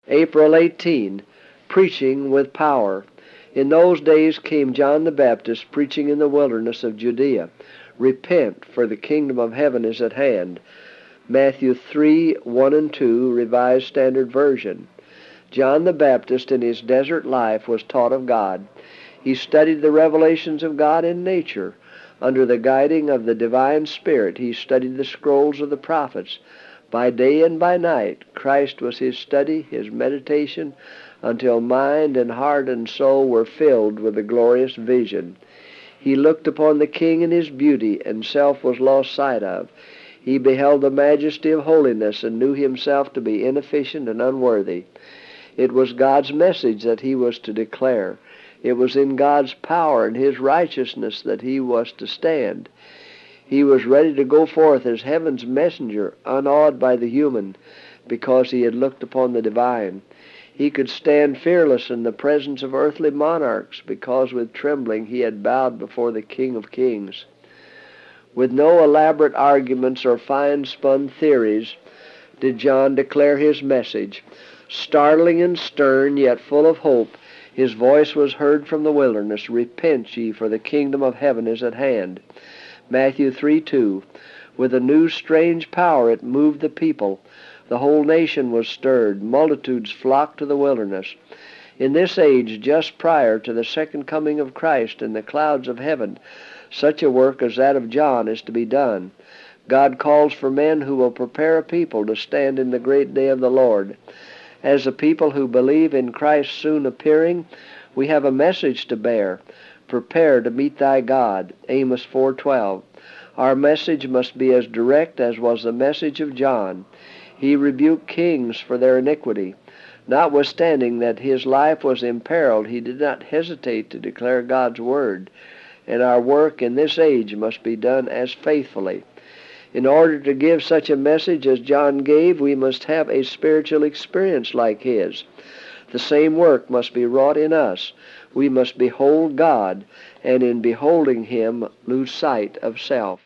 April 18, Preaching with Power. In those days came John the Baptist preaching in the wilderness of Judea, Repent, for the kingdom of heaven is at hand. Matthew 3:1 and 2, Revised Standard Version. John the Baptist in his desert life was taught of God. He studied the revelations of God in nature. Under the guiding of the divine Spirit, he studied the scrolls of the prophets. By day and by night, Christ was his study, his meditation, until mind and heart and soul were filled with the glorious vision. He looked upon the King in his beauty, and self was lost sight of. He beheld the majesty of holiness and knew himself to be inefficient and unworthy. It was God's message that he was to declare. It was in God's power and his righteousness that he was to stand. He was ready to go forth as heaven's messenger, unawed by the human, because he had looked upon the divine. He could stand fearless in the presence of earthly monarchs, because with trembling he had bowed before the King of Kings. With no elaborate arguments or fine-spun theories did John declare his message. Startling and stern, yet full of hope, his voice was heard from the wilderness, Repent ye, for the kingdom of heaven is at hand. Matthew 3:2. With a new strange power it moved the people. The whole nation was stirred. Multitudes flocked to the wilderness. In this age, just prior to the second coming of Christ in the clouds of heaven, such a work as that of John is to be done. God calls for men who will prepare a people to stand in the great day of the Lord. As a people who believe in Christ's soon appearing, we have a message to bear. Prepare to meet thy God, Amos 4:12. Our message must be as direct as was the message of John. He rebuked kings for their iniquity. Notwithstanding that his life was imperiled, he did not hesitate to declare God's word, and our work in this age must be done as faithfully. In order to give such a message as John gave, we must have a spiritual experience like his. The same work must be wrought in us. We must behold God, and in beholding him lose sight of self.